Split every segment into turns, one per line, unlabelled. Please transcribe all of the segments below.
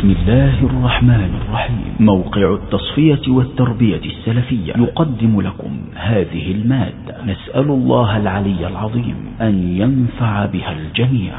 بسم الله الرحمن الرحيم. موقع التصفية والتربية السلفية يقدم لكم هذه المادة. نسأل الله العلي العظيم أن ينفع بها الجميع.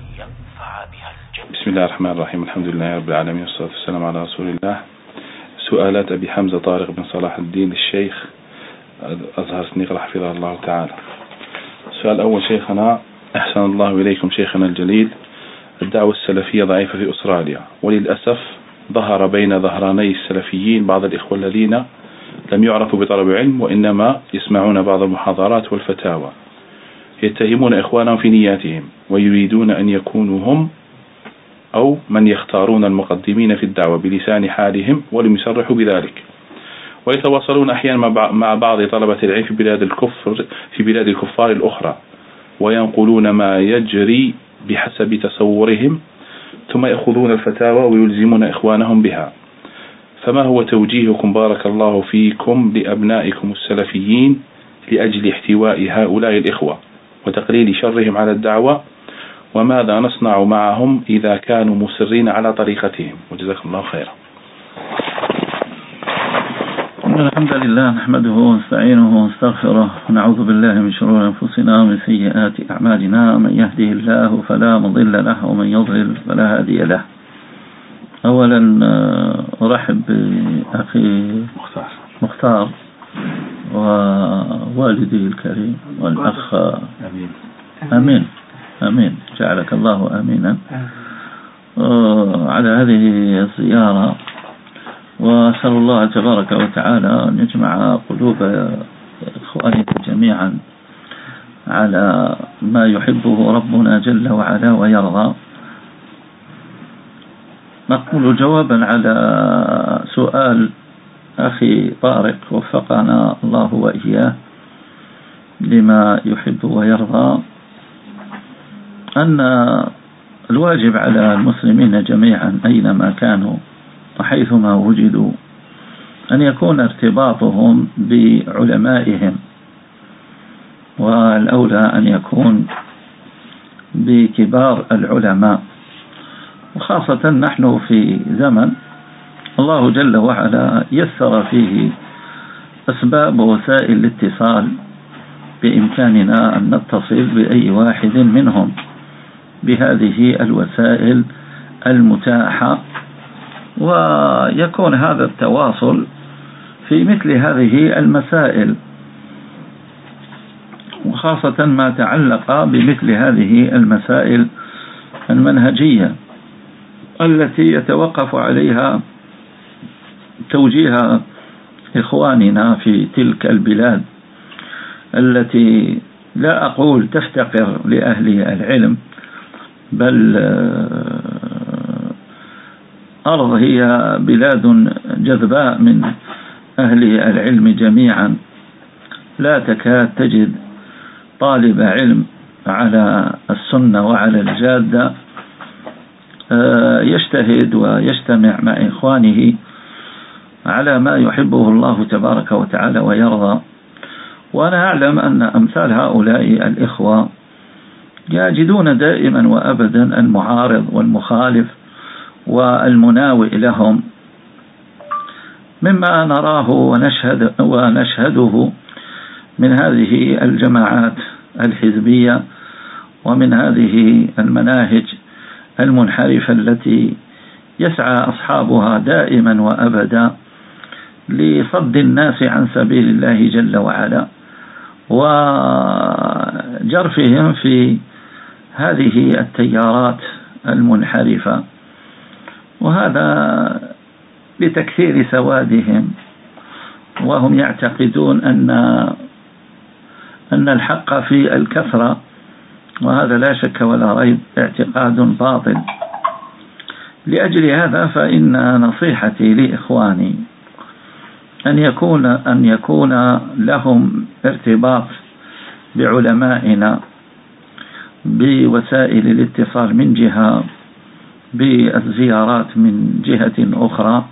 بسم الله الرحمن الرحيم. الحمد لله رب العالمين، والصلاة والسلام على رسول الله. سؤالات أبي حمزة طارق بن صلاح الدين الشيخ أزهر سنيقر حفظه الله تعالى. السؤال الأول: شيخنا أحسن الله إليكم شيخنا الجليل، الدعوة السلفية ضعيفة في أستراليا، وللأسف ظهر بين ظهراني السلفيين بعض الإخوة الذين لم يعرفوا بطلب علم، وإنما يسمعون بعض المحاضرات والفتاوى، يتهمون إخوانهم في نياتهم، ويريدون أن يكونوا هم أو من يختارون المقدمين في الدعوة بلسان حالهم ولم يصرحوا بذلك، ويتواصلون أحيانا مع بعض طلبة العلم في بلاد الكفار الأخرى، وينقلون ما يجري بحسب تصورهم، ثم يأخذون الفتاوى ويلزمون إخوانهم بها. فما هو توجيهكم بارك الله فيكم لأبنائكم السلفيين لأجل احتواء هؤلاء الإخوة وتقليل شرهم على الدعوة؟ وماذا نصنع معهم إذا كانوا مصرين على طريقتهم؟ وجزاكم الله خيرا.
الحمد لله، نحمده ونستعينه ونستغفره، ونعوذ بالله من شرور أنفسنا ومن سيئات أعمالنا. من يهده الله فلا مضل له، ومن يضلل فلا هادي له. أولا أرحب بأخي مختار ووالدي الكريم والأخ أمين جعلك الله أمينا على هذه الزيارة، وأسأل الله تبارك وتعالى أن يجمع قلوب إخواننا جميعا على ما يحبه ربنا جل وعلا ويرضى. نقول جوابا على سؤال أخي طارق وفقنا الله وإياه لما يحب ويرضى، أن الواجب على المسلمين جميعا أينما كانوا وحيثما وجدوا أن يكون ارتباطهم بعلمائهم، والأولى أن يكون بكبار العلماء، وخاصة نحن في زمن الله جل وعلا يسر فيه أسباب ووسائل الاتصال، بإمكاننا أن نتصل بأي واحد منهم بهذه الوسائل المتاحة، ويكون هذا التواصل في مثل هذه المسائل، وخاصة ما تعلق بمثل هذه المسائل المنهجية التي يتوقف عليها توجيه إخواننا في تلك البلاد التي لا أقول تفتقر لأهل العلم، بل أرض هي بلاد جذباء من أهل العلم جميعا، لا تكاد تجد طالب علم على السنة وعلى الجادة يجتهد ويجتمع مع إخوانه على ما يحبه الله تبارك وتعالى ويرضى. وأنا أعلم أن أمثال هؤلاء الإخوة يجدون دائما وأبدا المعارض والمخالف والمناوئ لهم، مما نراه ونشهده من هذه الجماعات الحزبية ومن هذه المناهج المنحرفة التي يسعى أصحابها دائما وأبدا لصد الناس عن سبيل الله جل وعلا، وجرفهم في هذه التيارات المنحرفة، وهذا لتكثير سوادهم، وهم يعتقدون أن الحق في الكثرة، وهذا لا شك ولا ريب اعتقاد باطل. لأجل هذا فإن نصيحتي لإخواني أن يكون لهم ارتباط بعلمائنا بوسائل الاتصال من جهة، بالزيارات من جهة أخرى،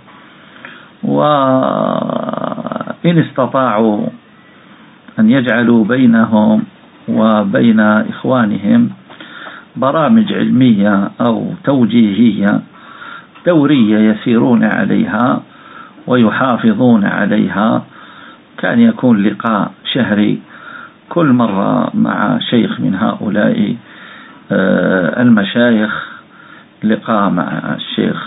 وإن استطاعوا أن يجعلوا بينهم وبين إخوانهم برامج علمية أو توجيهية دورية يسيرون عليها ويحافظون عليها. كان يكون لقاء شهري كل مرة مع شيخ من هؤلاء المشايخ، لقاء مع الشيخ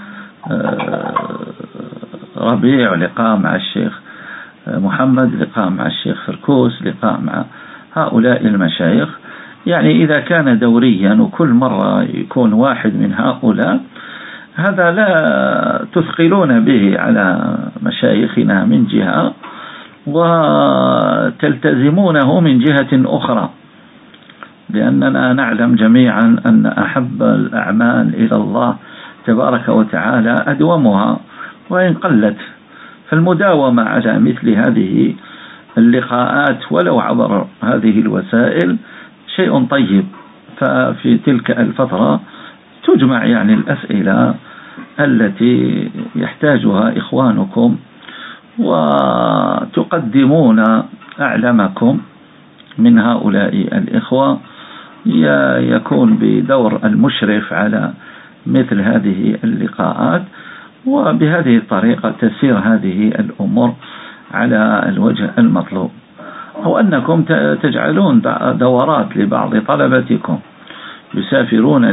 ربيع، لقاء مع الشيخ محمد، لقاء مع الشيخ فركوس، لقاء مع هؤلاء المشايخ. يعني إذا كان دوريا وكل مرة يكون واحد من هؤلاء، هذا لا تثقلون به على مشايخنا من جهة وتلتزمونه من جهة أخرى، لأننا نعلم جميعا أن أحب الأعمال إلى الله تبارك وتعالى أدومها وإن قلت، فالمداومة على مثل هذه اللقاءات ولو عبر هذه الوسائل شيء طيب. ففي تلك الفترة تجمع يعني الأسئلة التي يحتاجها إخوانكم وتقدمون أعلمكم من هؤلاء الإخوة، يكون بدور المشرف على مثل هذه اللقاءات، وبهذه الطريقة تسير هذه الأمور على الوجه المطلوب. أو أنكم تجعلون دورات لبعض طلبتكم يسافرون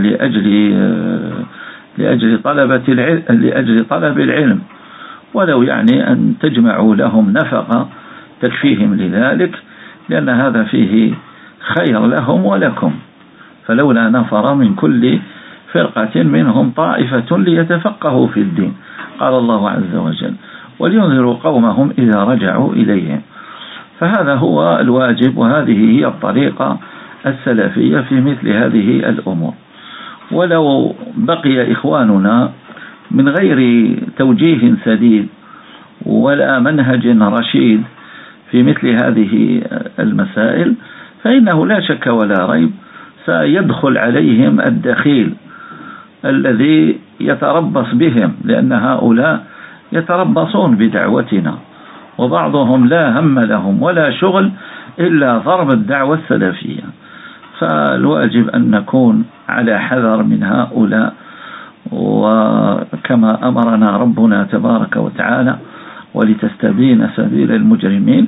لأجل طلب العلم، ولو يعني أن تجمعوا لهم نفقة تكفيهم لذلك، لأن هذا فيه خير لهم ولكم. فلولا نفر من كل فرقة منهم طائفة ليتفقهوا في الدين، قال الله عز وجل ولينذروا قومهم إذا رجعوا إليهم. فهذا هو الواجب، وهذه هي الطريقة السلفية في مثل هذه الأمور. ولو بقي إخواننا من غير توجيه سديد ولا منهج رشيد في مثل هذه المسائل، فإنه لا شك ولا ريب سيدخل عليهم الدخيل الذي يتربص بهم، لأن هؤلاء يتربصون بدعوتنا، وبعضهم لا هم لهم ولا شغل إلا ضرب الدعوة السلفية. فالواجب أن نكون على حذر من هؤلاء، وكما أمرنا ربنا تبارك وتعالى ولتستبين سبيل المجرمين.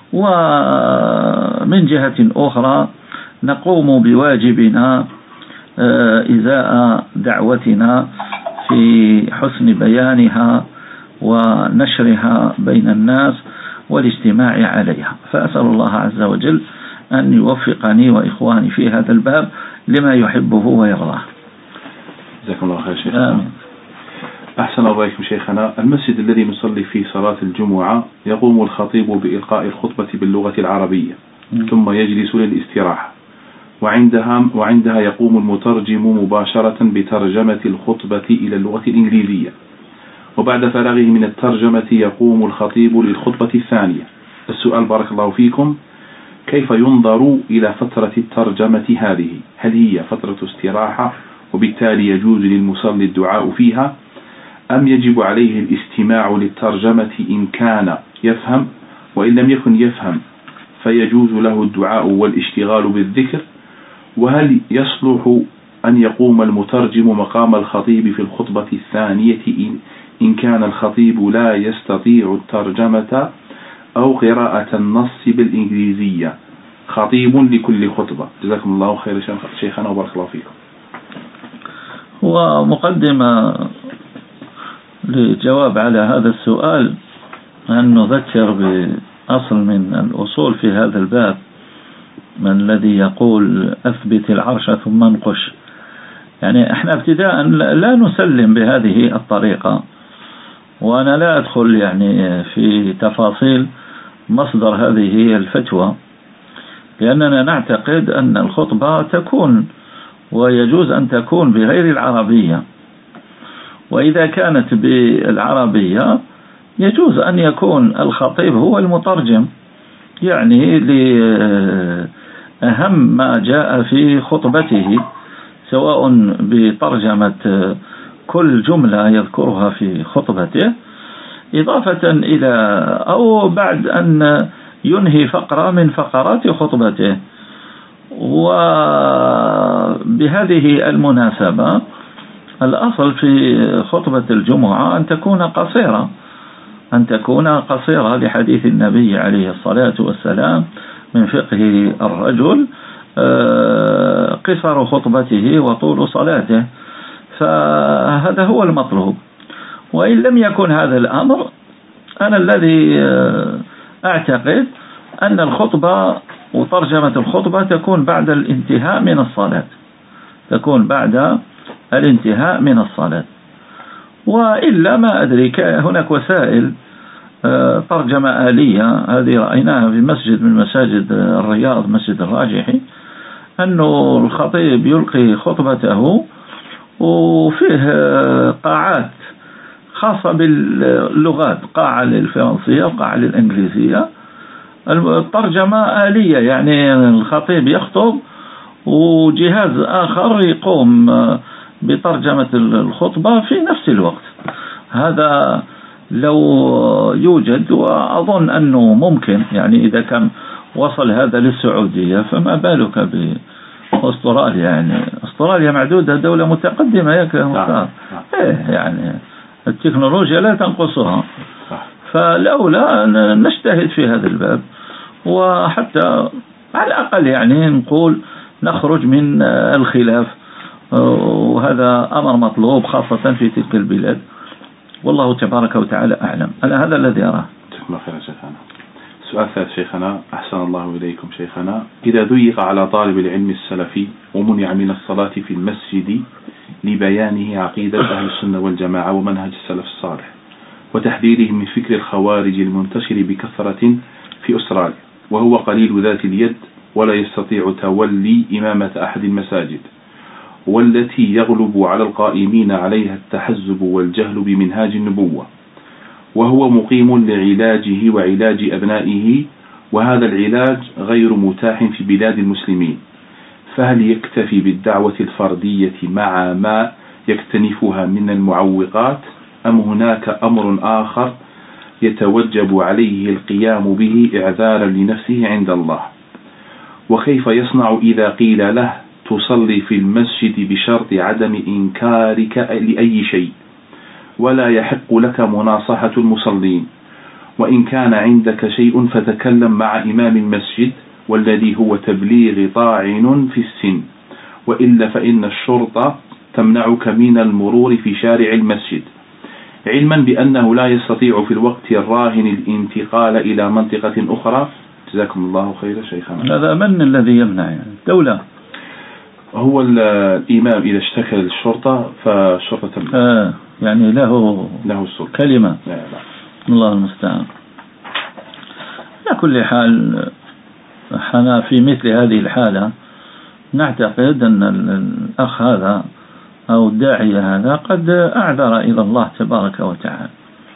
ومن جهة أخرى نقوم بواجبنا إزاء دعوتنا في حسن بيانها ونشرها بين الناس والاجتماع عليها. فأسأل الله عز وجل أن يوفقني وإخواني في هذا الباب لما يحبه ويرضاه.
جزاكم الله خير شيخنا. أحسن الله إليكم شيخنا. المسجد الذي نصلي فيه صلاة الجمعة يقوم الخطيب بإلقاء الخطبة باللغة العربية ثم يجلس للاستراحة، وعندها يقوم المترجم مباشرة بترجمة الخطبة إلى اللغة الإنجليزية، وبعد فراغه من الترجمة يقوم الخطيب للخطبة الثانية. السؤال بارك الله فيكم: كيف ينظر إلى فترة الترجمة هذه؟ هل هي فترة استراحة وبالتالي يجوز للمصلي الدعاء فيها، أم يجب عليه الاستماع للترجمة إن كان يفهم، وإن لم يكن يفهم فيجوز له الدعاء والاشتغال بالذكر؟ وهل يصلح أن يقوم المترجم مقام الخطيب في الخطبة الثانية إن كان الخطيب لا يستطيع الترجمة أو قراءة النص بالإنجليزية، خطيب لكل خطبة؟ جزاكم الله خير شيخنا وبارك الله فيكم.
ومقدمة للجواب على هذا السؤال أن نذكر بأصل من الأصول في هذا الباب، من الذي يقول أثبت العرش ثم انقش. يعني احنا ابتداء لا نسلم بهذه الطريقة، وأنا لا أدخل يعني في تفاصيل مصدر هذه الفتوى، لأننا نعتقد أن الخطبة تكون ويجوز أن تكون بغير العربية، وإذا كانت بالعربية يجوز أن يكون الخطيب هو المترجم، يعني لأهم ما جاء في خطبته، سواء بترجمة كل جملة يذكرها في خطبته إضافة إلى أو بعد أن ينهي فقرة من فقرات خطبته. وبهذه المناسبة الأصل في خطبة الجمعة أن تكون قصيرة لحديث النبي عليه الصلاة والسلام من فقه الرجل قصر خطبته وطول صلاته، فهذا هو المطلوب. وإن لم يكن هذا الأمر، أنا الذي أعتقد أن الخطبة وترجمة الخطبة تكون بعد الانتهاء من الصلاة، وإلا ما أدري، هناك وسائل ترجمة آلية، هذه رأيناها في مسجد من مساجد الرياض، مسجد الراجحي، أنه الخطيب يلقي خطبته وفيه قاعات خاصة باللغات، قاعة للفرنسية وقاعة للإنجليزية، الترجمة آلية، يعني الخطيب يخطب وجهاز آخر يقوم بترجمة الخطبة في نفس الوقت. هذا لو يوجد، وأظن أنه ممكن، يعني إذا كان وصل هذا للسعودية فما بالك بأستراليا. يعني أستراليا معدودة دولة متقدمة يعني التكنولوجيا لا تنقصها، فالأولى نجتهد في هذا الباب، وحتى على الأقل يعني نقول نخرج من الخلاف، وهذا أمر مطلوب خاصة في تلك البلاد، والله تبارك وتعالى أعلم. هذا الذي أراه.
سؤال ثالث شيخنا، أحسن الله إليكم شيخنا، إذا ضيق على طالب العلم السلفي ومنع من الصلاة في المسجد لبيانه عقيدة أهل السنة والجماعة ومنهج السلف الصالح وتحذيرهم من فكر الخوارج المنتشر بكثرة في أستراليا، وهو قليل ذات اليد ولا يستطيع تولي إمامة أحد المساجد، والتي يغلب على القائمين عليها التحزب والجهل بمنهاج النبوة، وهو مقيم لعلاجه وعلاج أبنائه، وهذا العلاج غير متاح في بلاد المسلمين، فهل يكتفي بالدعوة الفردية مع ما يكتنفها من المعوقات، أم هناك أمر آخر يتوجب عليه القيام به إعذارا لنفسه عند الله؟ وكيف يصنع إذا قيل له تصلي في المسجد بشرط عدم إنكارك لأي شيء، ولا يحق لك مناصحة المصلين، وإن كان عندك شيء فتكلم مع إمام المسجد والذي هو تبليغ طاعن في السن، وإلا فإن الشرطة تمنعك من المرور في شارع المسجد، علما بأنه لا يستطيع في الوقت الراهن الانتقال إلى منطقة أخرى. جزاكم الله خيرا شيخنا.
هذا من الذي يمنع؟ يعني الدولة؟
هو الإمام إذا اشتكى للشرطة فالشرطة تمنع.
يعني له كلمة.
لا.
الله المستعان. على كل حال، أنا في مثل هذه الحالة نعتقد أن الأخ هذا أو الداعية هذا قد أعذر إلى الله تبارك وتعالى،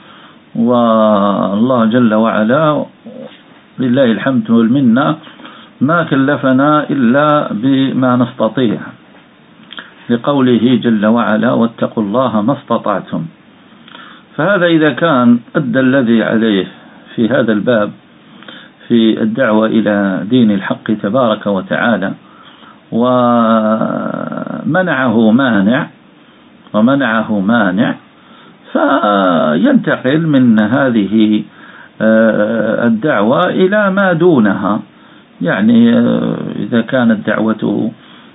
والله جل وعلا لله الحمد والمنة ما كلفنا إلا بما نستطيع، لقوله جل وعلا واتقوا الله ما استطعتم. فهذا إذا كان أدى الذي عليه في هذا الباب في الدعوة إلى دين الحق تبارك وتعالى، ومنعه مانع فينتقل من هذه الدعوة إلى ما دونها. يعني إذا كانت دعوته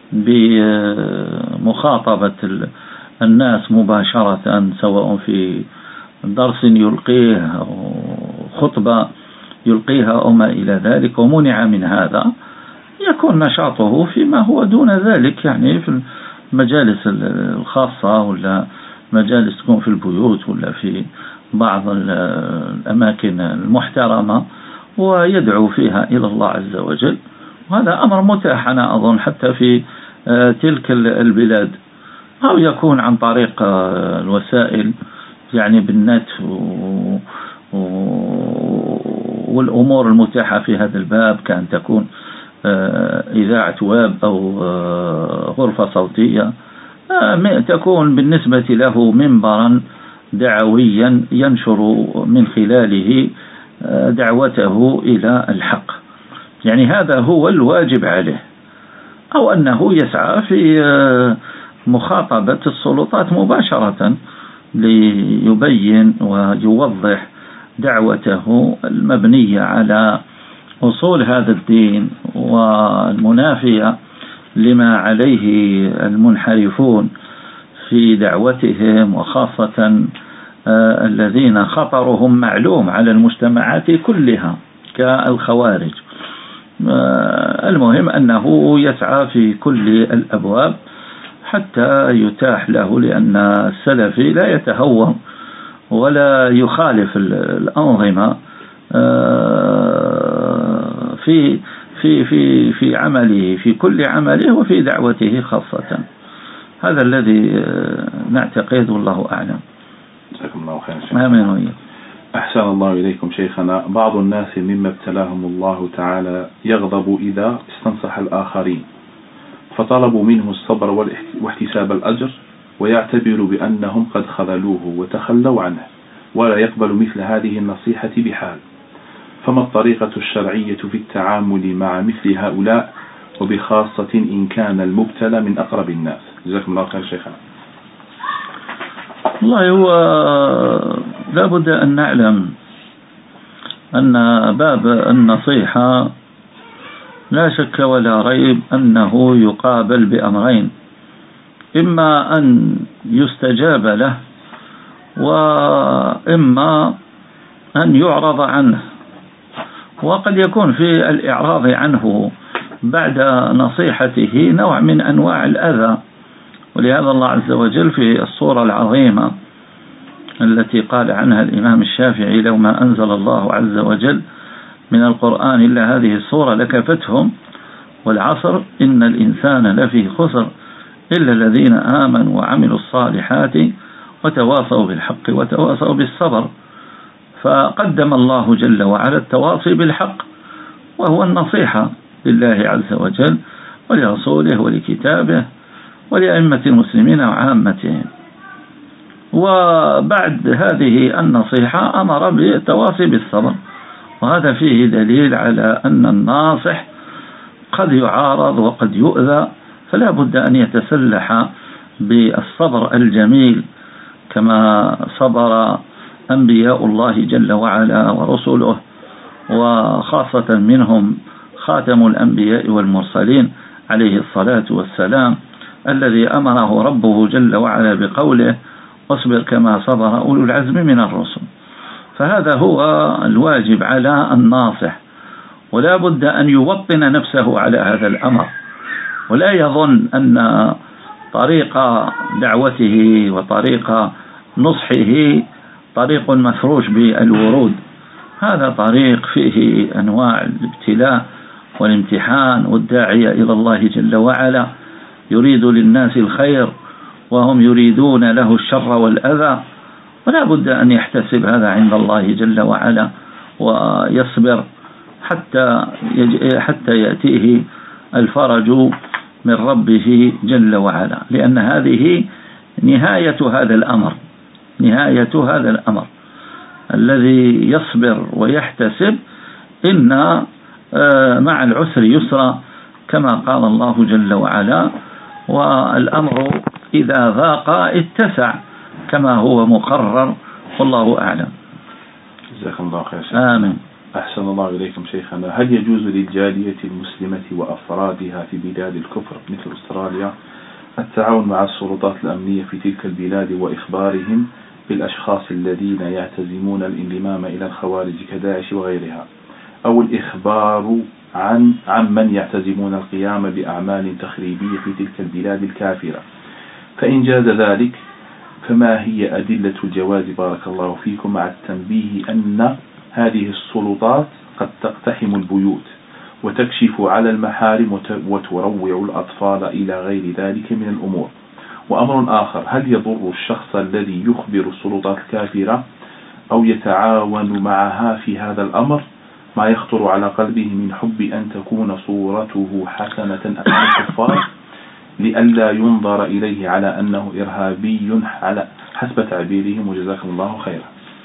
بمخاطبة الناس مباشرة، سواء في درس يلقيه أو خطبة يلقيها أو ما إلى ذلك، ومنع من هذا، يكون نشاطه فيما هو دون ذلك، يعني في المجالس الخاصة، ولا مجالس تكون في البيوت، ولا في بعض الأماكن المحترمة، ويدعو فيها إلى الله عز وجل. وهذا أمر متاح أنا أظن حتى في تلك البلاد، أو يكون عن طريق الوسائل، يعني بالنت والأمور المتاحة في هذا الباب، كان تكون إذاعة ويب أو غرفة صوتية، تكون بالنسبة له منبرا دعويا ينشر من خلاله دعوته إلى الحق. يعني هذا هو الواجب عليه، أو أنه يسعى في مخاطبة السلطات مباشرة ليبين ويوضح دعوته المبنية على أصول هذا الدين والمنافية لما عليه المنحرفون في دعوتهم، وخاصة الذين خطرهم معلوم على المجتمعات كلها كالخوارج. المهم أنه يسعى في كل الأبواب حتى يتاح له، لأن السلفي لا يتهور ولا يخالف الأنظمة في في في في عمله، في كل عمله وفي دعوته خاصة. هذا الذي نعتقد، والله أعلم.
جزاكم الله خيرا.
آمين وإياكم.
أحسن الله إليكم شيخنا. بعض الناس مما ابتلاهم الله تعالى يغضب إذا استنصح الآخرين، فطلبوا منه الصبر واحتساب الأجر، ويعتبر بأنهم قد خذلوه وتخلوا عنه، ولا يقبل مثل هذه النصيحة بحال. فما الطريقة الشرعية في التعامل مع مثل هؤلاء، وبخاصة إن كان المبتلى من أقرب الناس؟ جزاكم الله خير شيخنا.
والله هو لا بد أن نعلم أن باب النصيحة لا شك ولا ريب أنه يقابل بأمرين: إما أن يستجاب له، وإما أن يعرض عنه. وقد يكون في الإعراض عنه بعد نصيحته نوع من أنواع الأذى. ولهذا الله عز وجل في الصورة العظيمة التي قال عنها الإمام الشافعي: لو ما أنزل الله عز وجل من القرآن إلا هذه الصورة لكفتهم، والعصر إن الإنسان لفي خسر إلا الذين آمنوا وعملوا الصالحات وتواصوا بالحق وتواصوا بالصبر. فقدم الله جل وعلا التواصي بالحق، وهو النصيحة لله عز وجل ولرسوله ولكتابه ولأئمة المسلمين وعامتهم. وبعد هذه النصيحة أمر بالتواصي بالصبر، وهذا فيه دليل على أن الناصح قد يعارض وقد يؤذى، فلا بد أن يتسلح بالصبر الجميل كما صبر أنبياء الله جل وعلا ورسله، وخاصة منهم خاتم الأنبياء والمرسلين عليه الصلاة والسلام، الذي أمره ربه جل وعلا بقوله: واصبر كما صبر أولو العزم من الرسل. فهذا هو الواجب على الناصح، ولا بد أن يوطن نفسه على هذا الأمر، ولا يظن أن طريق دعوته وطريق نصحه طريق مفروش بالورود. هذا طريق فيه أنواع الابتلاء والامتحان، والداعية إلى الله جل وعلا يريد للناس الخير وهم يريدون له الشر والأذى، ولا بد أن يحتسب هذا عند الله جل وعلا ويصبر حتى يأتيه الفرج من ربه جل وعلا، لأن هذه نهاية هذا الأمر الذي يصبر ويحتسب. إن مع العسر يسرا، كما قال الله جل وعلا: والأمر إذا ضاق اتسع، كما هو مقرر، والله أعلم.
جزاكم الله خير.
آمين.
أحسن الله إليكم شيخنا. هل يجوز للجالية المسلمة وأفرادها في بلاد الكفر مثل أستراليا التعاون مع السلطات الأمنية في تلك البلاد وإخبارهم بالأشخاص الذين يعتزمون الانضمام إلى الخوارج كداعش وغيرها، أو الإخبار عن من يعتزمون القيام بأعمال تخريبية في تلك البلاد الكافرة؟ فإن جاز ذلك فما هي أدلة الجواز بارك الله فيكم، مع التنبيه أن هذه السلطات قد تقتحم البيوت وتكشف على المحارم وتروع الأطفال إلى غير ذلك من الأمور؟ وأمر آخر: هل يضر الشخص الذي يخبر السلطات الكافرة أو يتعاون معها في هذا الأمر ما يخطر على قلبه من حب أن تكون صورته حسنة أمام الكفار لئلا ينظر إليه على أنه إرهابي على حسب تعبيرهم؟ وجزاكم الله خيرا.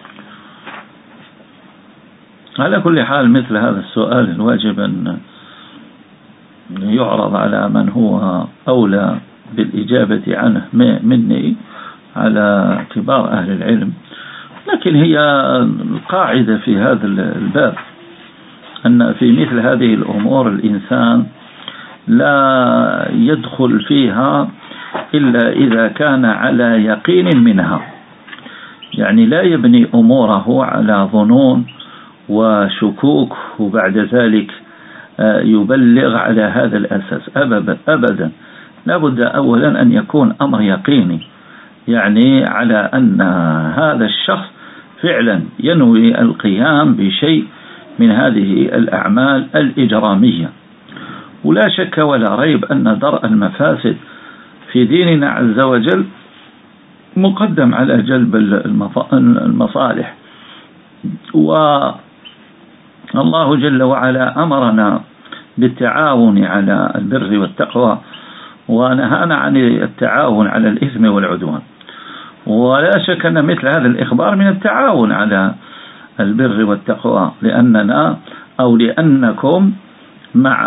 على كل حال مثل هذا السؤال الواجب أن يعرض على من هو أولى بالإجابة عنه مني على كبار أهل العلم، لكن هي القاعدة في هذا الباب أن في مثل هذه الأمور الإنسان لا يدخل فيها إلا إذا كان على يقين منها، يعني لا يبني أموره على ظنون وشكوك وبعد ذلك يبلغ على هذا الأساس أبدا. لابد أولا أن يكون أمر يقيني، يعني على أن هذا الشخص فعلا ينوي القيام بشيء من هذه الأعمال الإجرامية. ولا شك ولا ريب أن درء المفاسد في ديننا عز وجل مقدم على جلب المصالح، والله جل وعلا أمرنا بالتعاون على البر والتقوى ونهانا عن التعاون على الإثم والعدوان. ولا شك أن مثل هذا الإخبار من التعاون على البر والتقوى، لأننا أو لأنكم مع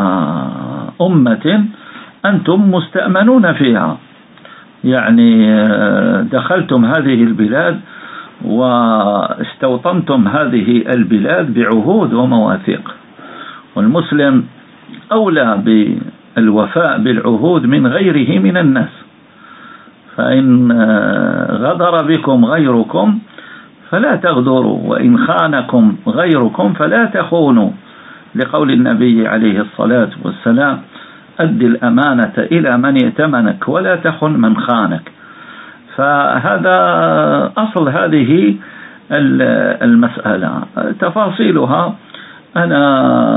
أمة أنتم مستأمنون فيها، يعني دخلتم هذه البلاد واستوطنتم هذه البلاد بعهود ومواثيق، والمسلم أولى بالوفاء بالعهود من غيره من الناس، فإن غدر بكم غيركم فلا تغدروا، وإن خانكم غيركم فلا تخونوا، لقول النبي عليه الصلاة والسلام: أد الأمانة إلى من ائتمنك ولا تخن من خانك. فهذا أصل هذه المسألة، تفاصيلها أنا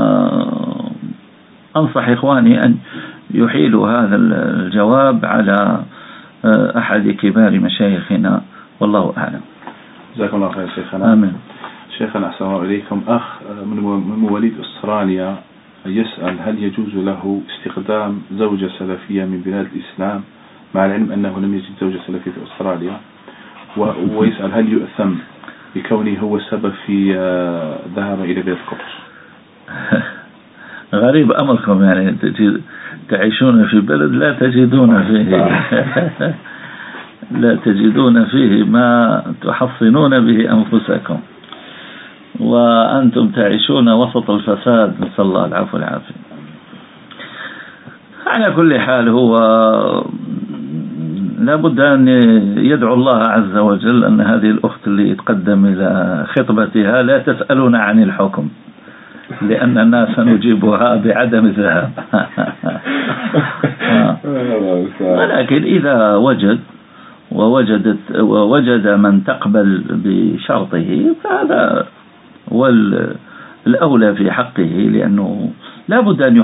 أنصح إخواني أن يحيلوا هذا الجواب على أحد كبار مشايخنا، والله أعلم.
جزاكم الله خير شيخنا.
آمين.
شيخنا أحسن الله إليكم، أخ من مواليد أستراليا يسأل: هل يجوز له استخدام زوجة سلفية من بلاد الإسلام مع العلم أنه لم يجد زوجة سلفية في أستراليا؟ ويسأل: هل يؤثم بكونه هو السبب في ذهاب إلى بلاد الكفر؟
غريب أمركم، يعني تعيشون في بلد لا تجدون فيه لا تجدون فيه ما تحصنون به أنفسكم، وأنتم تعيشون وسط الفساد، نسأل الله العفو والعافية. على كل حال هو لابد أن يدعو الله عز وجل أن هذه الأخت اللي تقدم إلى خطبتها لا تسألون عن الحكم، لأننا سنجيبها بعدم الذهاب ولكن إذا وجد من تقبل بشرطه فهذا هو الأولى في حقه، لأنه لا بد أن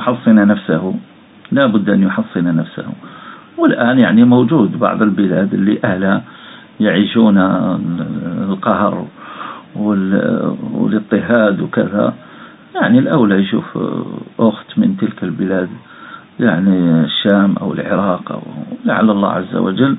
يحصن نفسه. والآن يعني موجود بعض البلاد اللي أهلها يعيشون القهر والاضطهاد وكذا، يعني الأولى يشوف أخت من تلك البلاد، يعني الشام أو العراق، أو لعل الله عز وجل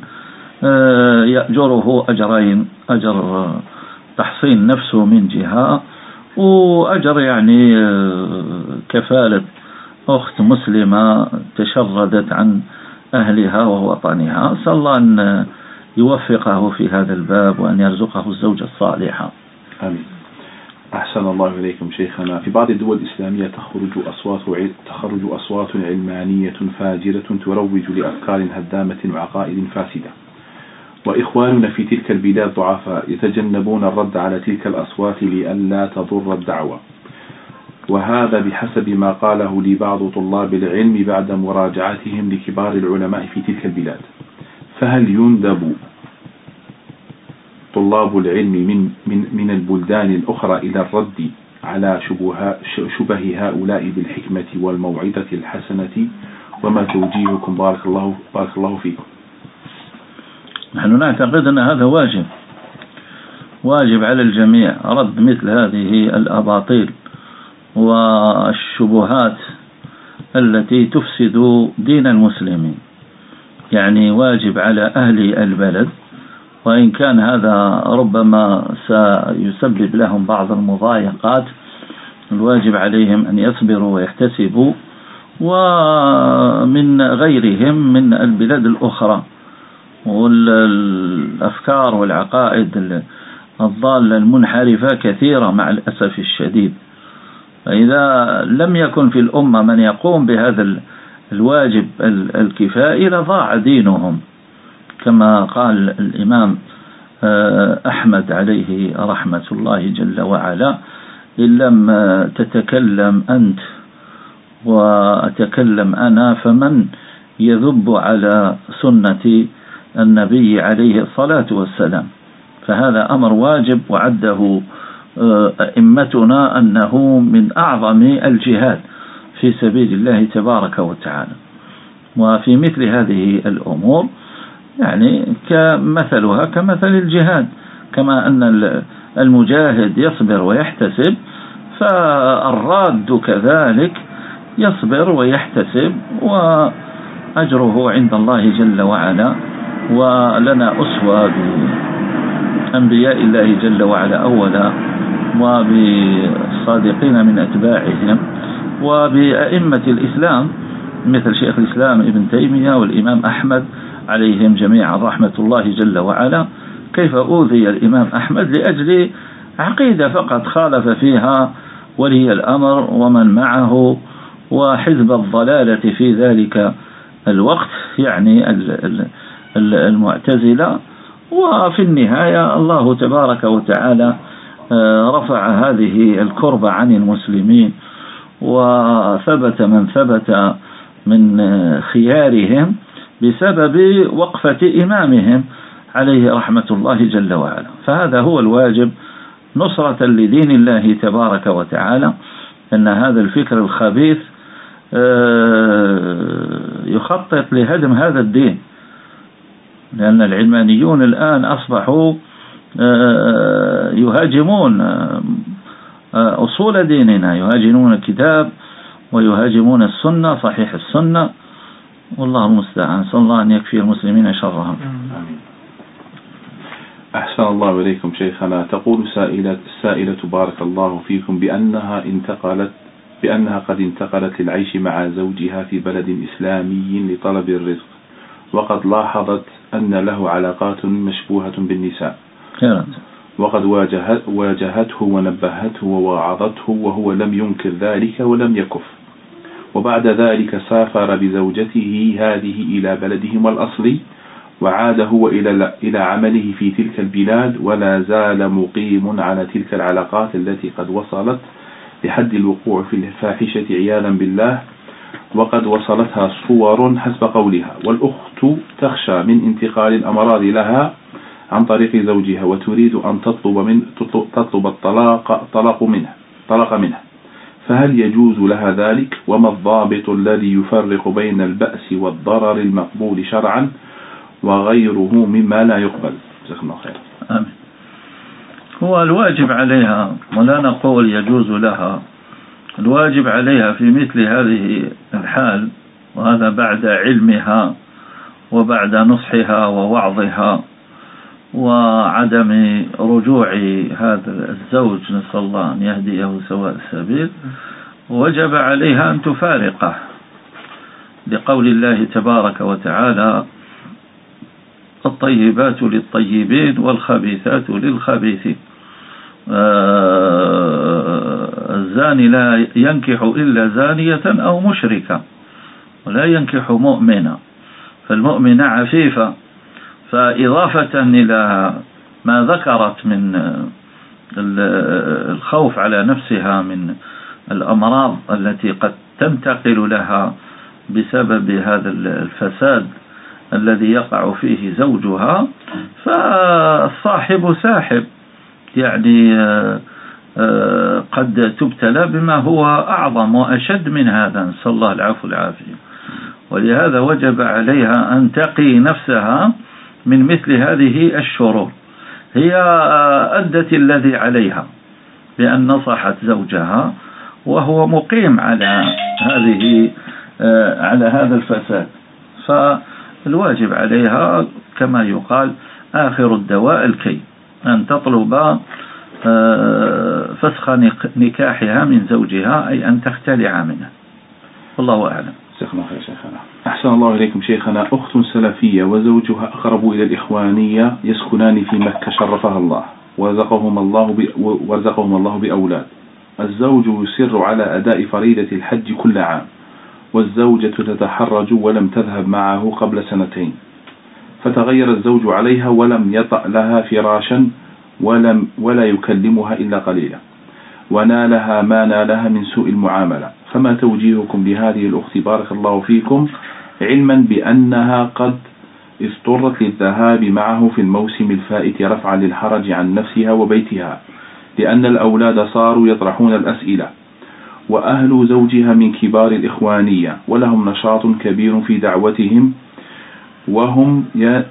يأجره أجرين: أجر تحصين نفسه من جهة، وأجر يعني كفالة أخت مسلمة تشردت عن أهلها ووطنها. أسأل الله أن يوفقه في هذا الباب وأن يرزقه الزوجة الصالحة.
آمين. أحسن الله إليكم شيخنا. في بعض الدول الإسلامية تخرج أصوات علمانية فاجرة تروج لأفكار هدامة وعقائد فاسدة، وإخواننا في تلك البلاد ضعفاء يتجنبون الرد على تلك الأصوات لئلا تضر الدعوة، وهذا بحسب ما قاله لي بعض طلاب العلم بعد مراجعتهم لكبار العلماء في تلك البلاد. فهل يندب طلاب العلم من البلدان الأخرى إلى الرد على شبه هؤلاء بالحكمة والموعظة الحسنة؟ وما توجيهكم؟ بارك الله فيكم.
نحن نعتقد أن هذا واجب على الجميع، رد مثل هذه الأباطيل والشبهات التي تفسد دين المسلمين، يعني واجب على أهل البلد، وإن كان هذا ربما سيسبب لهم بعض المضايقات، الواجب عليهم أن يصبروا ويحتسبوا ومن غيرهم من البلاد الأخرى، والأفكار والعقائد الضالة المنحرفة كثيرة مع الأسف الشديد. فإذا لم يكن في الأمة من يقوم بهذا الواجب الكفائي لضاع دينهم، كما قال الإمام أحمد عليه رحمة الله جل وعلا: إن لم تتكلم أنت وأتكلم أنا فمن يذب على سنة النبي عليه الصلاة والسلام. فهذا أمر واجب وعده أئمتنا أنه من أعظم الجهاد في سبيل الله تبارك وتعالى. وفي مثل هذه الأمور يعني كمثلها كمثل الجهاد، كما أن المجاهد يصبر ويحتسب، فالراد كذلك يصبر ويحتسب وأجره عند الله جل وعلا. ولنا أسوة بأنبياء الله جل وعلا أولا، وبالصادقين من أتباعهم، وبأئمة الإسلام مثل شيخ الإسلام ابن تيمية والإمام أحمد عليهم جميعا رحمة الله جل وعلا. كيف أوذي الإمام أحمد لأجل عقيدة فقط خالف فيها ولي الأمر ومن معه وحزب الضلالة في ذلك الوقت، يعني المعتزلة. وفي النهاية الله تبارك وتعالى رفع هذه الكربة عن المسلمين، وثبت من ثبت من خيارهم بسبب وقفة إمامهم عليه رحمة الله جل وعلا. فهذا هو الواجب نصرة لدين الله تبارك وتعالى، أن هذا الفكر الخبيث يخطط لهدم هذا الدين، لأن العلمانيون الآن أصبحوا يهاجمون أصول ديننا، يهاجمون الكتاب ويهاجمون السنة، صحيح السنة، والله المستعان. صلى الله أن يكفي المسلمين شرهم.
أحسن الله إليكم شيخنا. تقول السائلة بارك الله فيكم بأنها قد انتقلت للعيش مع زوجها في بلد إسلامي لطلب الرزق، وقد لاحظت أن له علاقات مشبوهة بالنساء، وقد واجهته ونبهته ووعظته وهو لم ينكر ذلك ولم يكف. وبعد ذلك سافر بزوجته هذه إلى بلدهم الأصلي، وعاد هو إلى عمله في تلك البلاد، ولا زال مقيم على تلك العلاقات التي قد وصلت لحد الوقوع في الفاحشة عياذا بالله، وقد وصلتها صور حسب قولها. والأخت تخشى من انتقال الأمراض لها عن طريق زوجها، وتريد أن تطلب الطلاق منه، فهل يجوز لها ذلك؟ وما الضابط الذي يفرق بين البأس والضرر المقبول شرعا وغيره مما لا يقبل؟ جزاك الله خير.
آمين. هو الواجب عليها، ولا نقول يجوز لها، الواجب عليها في مثل هذه الحال، وهذا بعد علمها وبعد نصحها ووعظها وعدم رجوع هذا الزوج، نسأل الله أن يهديه سواء السبيل، وجب عليها أن تفارقه لقول الله تبارك وتعالى: الطيبات للطيبين والخبيثات للخبيثين. الزاني لا ينكح إلا زانية أو مشركة، ولا ينكح مؤمنا، فالمؤمنة عفيفة. فإضافة إلى ما ذكرت من الخوف على نفسها من الأمراض التي قد تنتقل لها بسبب هذا الفساد الذي يقع فيه زوجها، فالصاحب ساحب، يعني قد تبتلى بما هو أعظم وأشد من هذا، نسأل الله العفو والعافية. ولهذا وجب عليها أن تقي نفسها من مثل هذه الشرور. هي أدت الذي عليها بأن نصحت زوجها وهو مقيم على هذا الفساد، فالواجب عليها كما يقال آخر الدواء الكي، أن تطلب فسخ نكاحها من زوجها، أي أن تختلع منه. والله أعلم.
شيخنا أحسن الله إليكم شيخنا. أخت سلفية وزوجها أقرب إلى الإخوانية يسكنان في مكة شرفها الله ورزقهم الله بأولاد. الزوج يصر على أداء فريضة الحج كل عام، والزوجة تتحرج ولم تذهب معه قبل 2 سنين، فتغير الزوج عليها ولم يطأ لها فراشا ولا يكلمها إلا قليلا، ونالها ما نالها من سوء المعاملة. فما توجيهكم لهذه الأخت بارك الله فيكم، علما بأنها قد اضطرت للذهاب معه في الموسم الفائت رفعا للحرج عن نفسها وبيتها، لأن الأولاد صاروا يطرحون الأسئلة، وأهل زوجها من كبار الإخوانية ولهم نشاط كبير في دعوتهم، وهم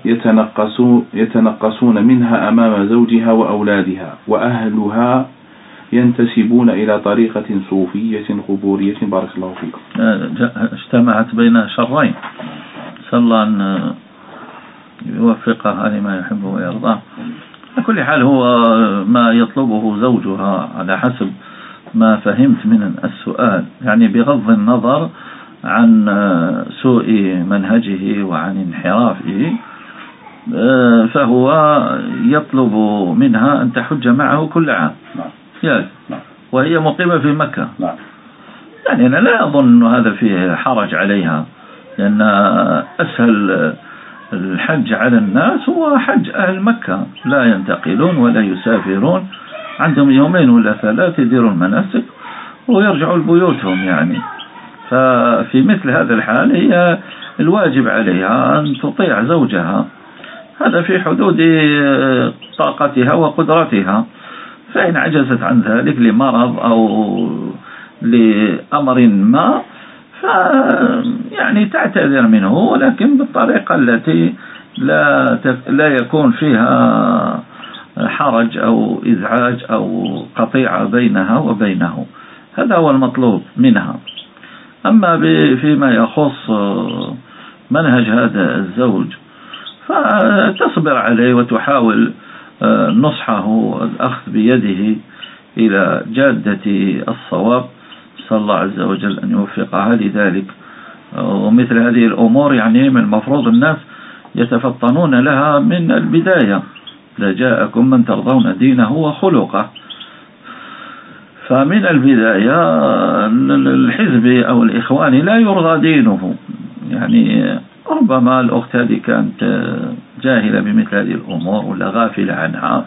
يتنقصون منها أمام زوجها وأولادها، وأهلها ينتسبون إلى طريقة صوفية قبورية بارك الله فيكم.
اجتمعت بين شرين، صلى الله أن يوفقها لما يحبه ويرضاه. على كل حال هو ما يطلبه زوجها على حسب ما فهمت من السؤال، يعني بغض النظر عن سوء منهجه وعن انحرافه، فهو يطلب منها أن تحج معه كل عام، وهي مقيمة في مكة. يعني أنا لا أظن هذا فيه حرج عليها، لأن أسهل الحج على الناس هو حج أهل مكة، لا ينتقلون ولا يسافرون، عندهم 2 ولا 3 يديرون المناسك ويرجعوا لبيوتهم. يعني ففي مثل هذا الحال هي الواجب عليها أن تطيع زوجها، هذا في حدود طاقتها وقدرتها. فإن عجزت عن ذلك لمرض أو لأمر ما يعني تعتذر منه، ولكن بالطريقة التي لا يكون فيها حرج أو إزعاج أو قطيعة بينها وبينه. هذا هو المطلوب منها. أما فيما يخص منهج هذا الزوج فتصبر عليه وتحاول نصحه والأخذ بيده إلى جادة الصواب، صلى الله عز وجل أن يوفقها لذلك. ومثل هذه الأمور يعني من المفروض الناس يتفطنون لها من البداية، لجاءكم من ترضون دينه وخلقه. فمن البداية الحزب أو الإخواني لا يرضى دينه. يعني ربما الأخت هذه كانت جاهلة بمثل هذه الأمور ولا غافلة عنها،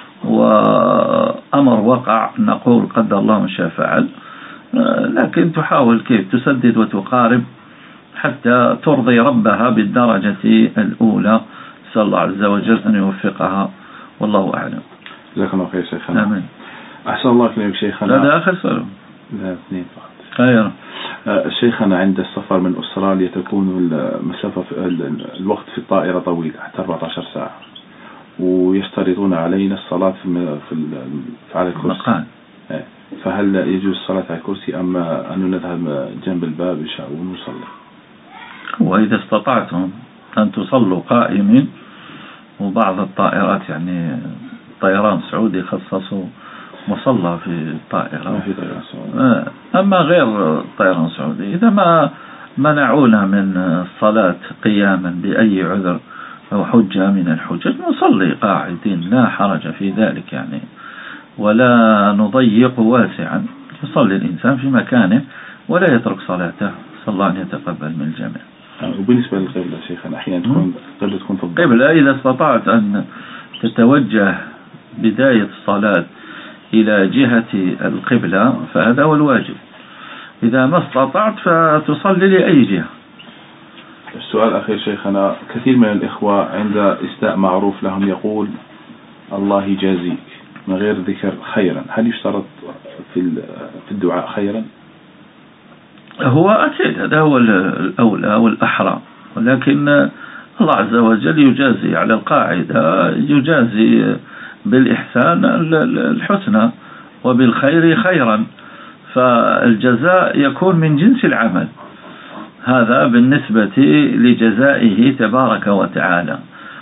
وأمر وقع نقول قدر الله ما شاء فعل، لكن تحاول كيف تسدد وتقارب حتى ترضي ربها بالدرجة الأولى. صلى الله عز وجل أن يوفقها، والله أعلم.
جزاك الله خير شيخنا.
آمين.
أحسن الله إليك شيخنا.
هذا آخر سؤال.
لا 2 فقط.
خير.
شيخنا عند السفر من أستراليا تكون المسافة الوقت في الطائرة طويل حتى 14 ساعة، ويشترطون علينا الصلاة على الكرسي. فهل يجوز الصلاة على الكرسي أم أن نذهب جنب الباب ونصلي؟
وإذا استطعتم أن تصلوا قائمين، وبعض الطائرات يعني طيران سعودي خصصوا مصلى في الطائرة، أما غير طيران سعودي إذا ما منعونا من الصلاة قياما بأي عذر أو حجة من الحجج نصلي قاعدين، لا حرج في ذلك يعني، ولا نضيق واسعا، يصلي الإنسان في مكانه ولا يترك صلاته، صلى الله أن يتقبل من الجميع.
وبالنسبة للقبلة شيخنا أحيانا تكون في
القبلة إذا استطعت أن تتوجه بداية الصلاة إلى جهة القبلة فهذا هو الواجب، إذا ما استطعت فتصلي لأي جهة.
السؤال الأخير شيخنا، كثير من الإخوة عند إسداء معروف لهم يقول الله يجازيك من غير ذكر خيرا، هل يشترط في الدعاء خيرا؟
هو أكيد هذا هو الأولى والأحرى، ولكن الله عز وجل يجازي على القاعدة، يجازي بالإحسان الحسنى وبالخير خيرا، فالجزاء يكون من جنس العمل، هذا بالنسبة لجزائه تبارك وتعالى،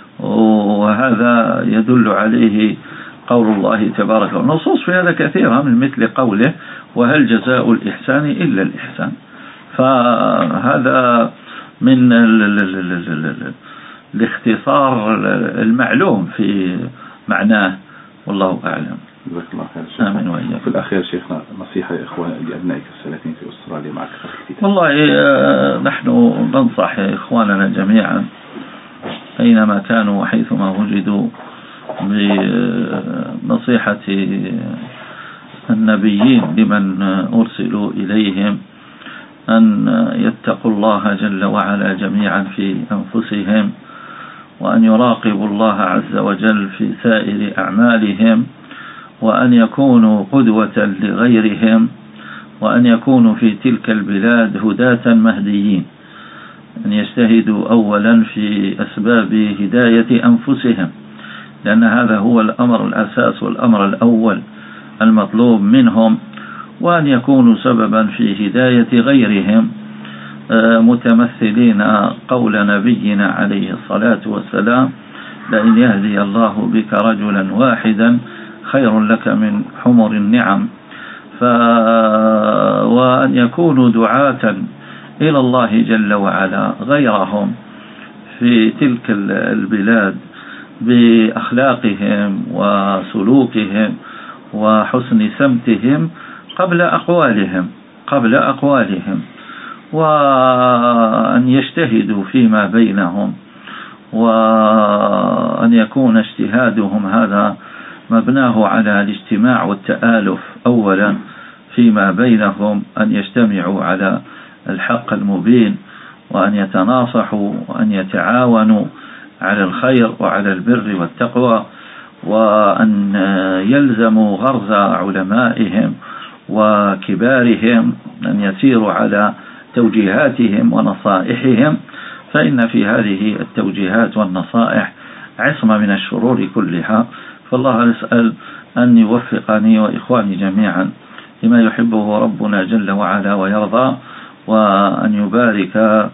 وهذا يدل عليه قول الله تبارك والنصوص في هذا كثيرة من مثل قوله وهل جزاء الإحسان إلا الإحسان. فهذا من الاختصار المعلوم في معناه، والله أعلم.
جزاك الله خير.
آمين وإياك.
في الأخير شيخنا نصيحة لأبنائك السلفيين في أستراليا معك.
والله نحن ننصح إخواننا جميعا أينما كانوا وحيثما وجدوا بنصيحة النبيين لمن أرسلوا إليهم أن يتقوا الله جل وعلا جميعا في أنفسهم، وأن يراقبوا الله عز وجل في سائر أعمالهم، وأن يكونوا قدوة لغيرهم، وأن يكونوا في تلك البلاد هداة مهديين، أن يجتهدوا أولا في أسباب هداية أنفسهم، لأن هذا هو الأمر الأساس والأمر الأول المطلوب منهم، وأن يكونوا سببا في هداية غيرهم، متمثلين قول نبينا عليه الصلاة والسلام: لئن يهدي الله بك رجلا واحدا خير لك من حمر النعم. وأن يكونوا دعاة إلى الله جل وعلا غيرهم في تلك البلاد بأخلاقهم وسلوكهم وحسن سمتهم قبل أقوالهم، وأن يجتهدوا فيما بينهم، وأن يكون اجتهادهم هذا مبناه على الاجتماع والتآلف أولا فيما بينهم، أن يجتمعوا على الحق المبين، وأن يتناصحوا، وأن يتعاونوا على الخير وعلى البر والتقوى، وأن يلزموا غرز علمائهم وكبارهم، أن يسيروا على توجيهاتهم ونصائحهم، فإن في هذه التوجيهات والنصائح عصمة من الشرور كلها. فالله نسأل أن يوفقني وإخواني جميعا لما يحبه ربنا جل وعلا ويرضى، وأن يبارك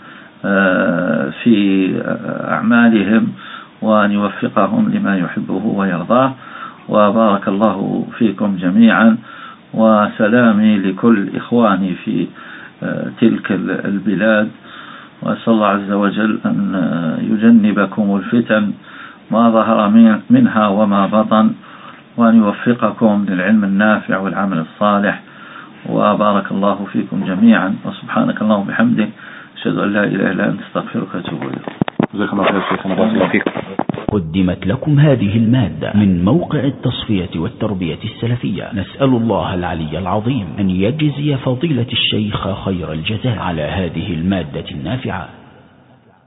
في أعمالهم، وأن يوفقهم لما يحبه ويرضاه. وبارك الله فيكم جميعا، وسلامي لكل إخواني في تلك البلاد، وأسأل الله عز وجل أن يجنبكم الفتن ما ظهر منها وما بطن، وأن يوفقكم للعلم النافع والعمل الصالح. وبارك الله فيكم جميعا، وسبحانك اللهم وبحمدك، أشهد أن لا إله إلا أنت، أستغفرك وأتوب إليك.
جزاك الله خير شيخنا، بارك الله فيكم.
قدمت لكم هذه المادة من موقع التصفية والتربية السلفية. نسأل الله العلي العظيم أن يجزي فضيلة الشيخ خير الجزاء على هذه المادة النافعة.